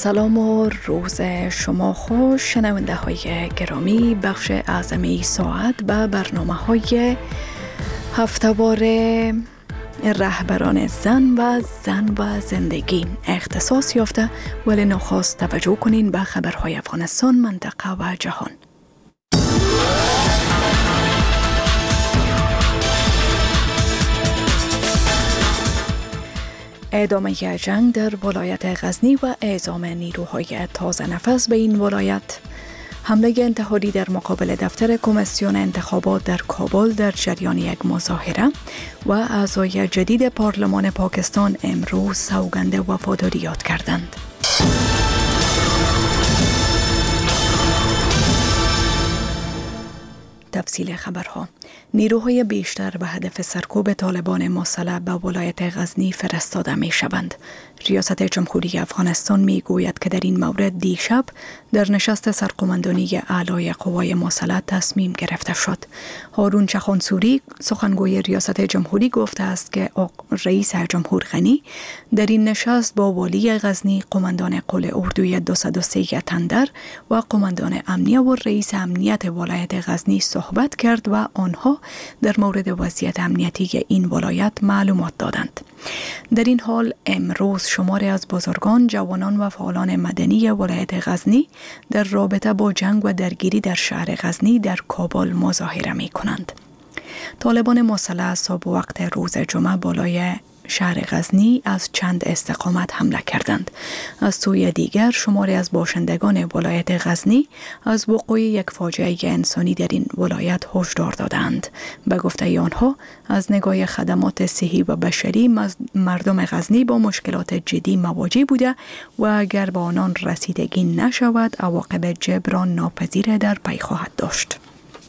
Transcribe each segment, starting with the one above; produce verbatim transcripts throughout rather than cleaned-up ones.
سلام و روز شما خوش شنونده های گرامی. بخش اعظمی ساعت به برنامه های هفته‌وار رهبران زن و زن و زندگی اختصاص یافته، ولی نخست توجه کنین به خبرهای افغانستان، منطقه و جهان. ادامه جنگ در ولایت غزنی و اعزام نیروهای تازه نفس به این ولایت. حمله انتحاری در مقابل دفتر کمیسیون انتخابات در کابل در جریان یک مظاهره و اعضای جدید پارلمان پاکستان امروز سوگند وفاداری یاد کردند. تفصیل خبرها. نیروهای بیشتر به هدف سرکوب طالبان مسلح به ولایت غزنی فرستاده می شوند. ریاست جمهوری افغانستان می گوید که در این مورد دیشب در نشست سرقماندانی اعلای قوای مسلح تصمیم گرفته شد. هارون چخانسوری سخنگوی ریاست جمهوری گفته است که رئیس جمهور غنی در این نشست با والی غزنی، قماندان قل اردوی دویست و سه تندر و قماندان امنیه و رئیس امنیت ولایت غزنی صحبت کرد و آنها در مورد وضعیت امنیتی این ولایت معلومات دادند. در این حال امروز شماری از بزرگان، جوانان و فعالان مدنی ولایت غزنی در رابطه با جنگ و درگیری در شهر غزنی در کابل مظاهره می کنند. طالبان مسلح صبح وقت روز جمعه بالای شهر غزنی از چند استقامت حمله کردند. از سوی دیگر شماری از باشندگان ولایت غزنی از وقوع یک فاجعه انسانی در این ولایت هشدار دادند. به گفته آنها از نگاه خدمات صحی و بشری مردم غزنی با مشکلات جدی مواجه بوده و اگر به آنان رسیدگی نشود عواقب جبران ناپذیر در پی خواهد داشت.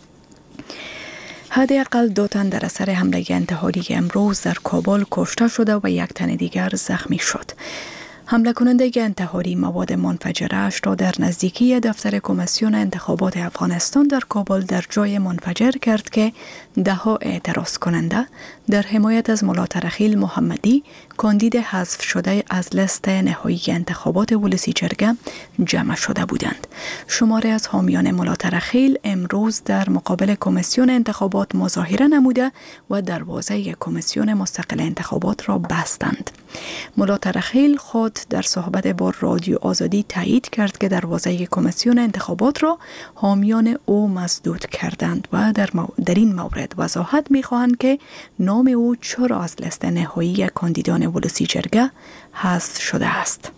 حداقل دو تن در اثر حمله انتحاری امروز در کابل کشته شده و یک تن دیگر زخمی شد. حمله کننده انتحاری مواد منفجره‌اش را در نزدیکی دفتر کمیسیون انتخابات افغانستان در کابل در جای منفجر کرد که ده‌ها اعتراض کننده در حمایت از ملا ترخیل محمدی، کاندید حذف شده از لیست نهایی انتخابات ولسی جرگه جمع شده بودند. شماری از حامیان ملا ترخیل امروز در مقابل کمیسیون انتخابات مظاهره نموده و دروازه کمیسیون مستقل انتخابات را بستند. ملا ترخیل خود در صحبت با رادیو آزادی تایید کرد که دروازه کمیسیون انتخابات را حامیان او مسدود کردند و در, مو... در این مورد وضاحت می‌خواهند که نام او چرا از لیست نهایی کاندیدان ولسی جرگه حذف شده است.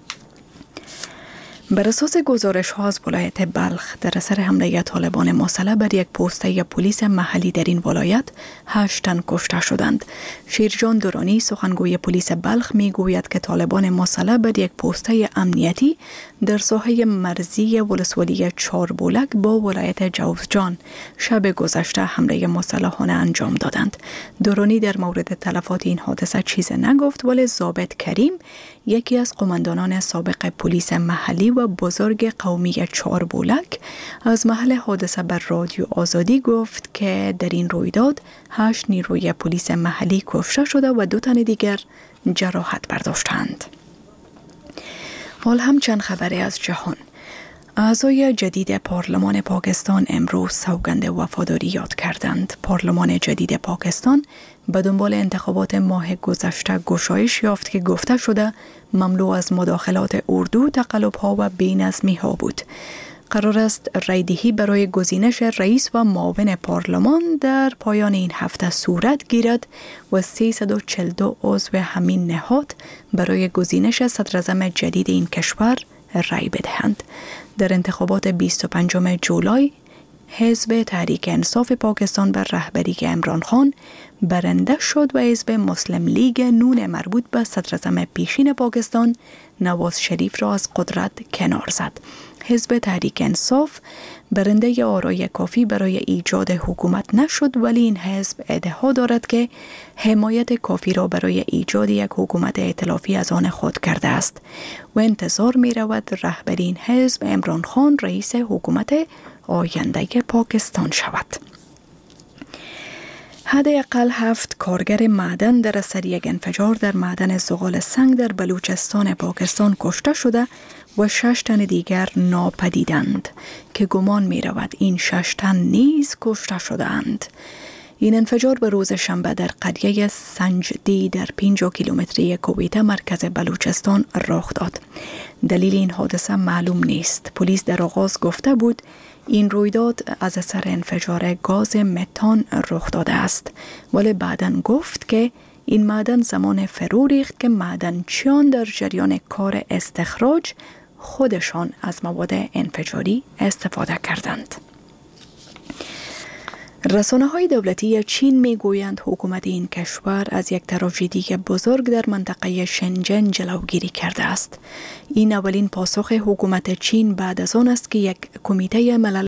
بر اساس گزارش ها از ولایت بلخ در اثر حمله طالبان مسلح بر یک پوسته پلیس محلی در این ولایت هشت تن کشته شدند. شیرجان درانی سخنگوی پلیس بلخ می گوید که طالبان مسلح بر یک پوسته امنیتی در ساحه مرزی ولسوالی چاربولک با ولایت جوزجان شب گذشته حمله مسلحانه انجام دادند. درانی در مورد تلفات این حادثه چیز نگفت، ولی ضابط کریم یکی از قماندانان سابق پلیس محلی و بزرگ قومی چاربولک از محل حادثه بر رادیو آزادی گفت که در این رویداد هشت نیروی پلیس محلی کشته شده و دو تن دیگر جراحت برداشتند. حال هم چند خبری از جهان. اعضای جدید پارلمان پاکستان امروز سوگند وفاداری یاد کردند. پارلمان جدید پاکستان به دنبال انتخابات ماه گذشته گشایش یافت که گفته شده مملو از مداخلات اردو، تقلب‌ها و بی‌نظمی‌ها بود. قرار است رایدهی برای گزینش رئیس و معاون پارلمان در پایان این هفته صورت گیرد و سیصد و چهل و دو عضو همین نهاد برای گزینش صدراعظم جدید این کشور رای بدهند. در انتخابات بیست و پنجم جولای حزب تحریک انصاف پاکستان بر رهبری عمران خان برنده شد و حزب مسلم لیگ نون مربوط به صدراعظم پیشین پاکستان نواز شریف را از قدرت کنار زد. حزب تحریک انصاف برنده آرای کافی برای ایجاد حکومت نشد، ولی این حزب ادعا دارد که حمایت کافی را برای ایجاد یک حکومت ائتلافی از آن خود کرده است و انتظار می رود رهبری این حزب عمران خان رئیس حکومت آینده پاکستان شود. حداقل هفت کارگر معدن در اثر یک انفجار در معدن زغال سنگ در بلوچستان پاکستان کشته شده و شش تن دیگر ناپدیدند که گمان می رود این شش تن نیز کشته شدند. این انفجار به روز شنبه در قریه سنجدی در پنجاه کیلومتری کویته مرکز بلوچستان رخ داد. دلیل این حادثه معلوم نیست. پلیس در آغاز گفته بود این رویداد از اثر انفجار گاز متان رخ داده است، ولی بعداً گفت که این معدن زمان فرو ریخت که معدنچیان در جریان کار استخراج خودشان از مواد انفجاری استفاده کردند. رسانه‌های دولتی چین می‌گویند حکومت این کشور از یک تراژدی بزرگ در منطقه شنجن جلوگیری کرده است. این اولین پاسخ حکومت چین بعد از آن است که یک کمیته ملل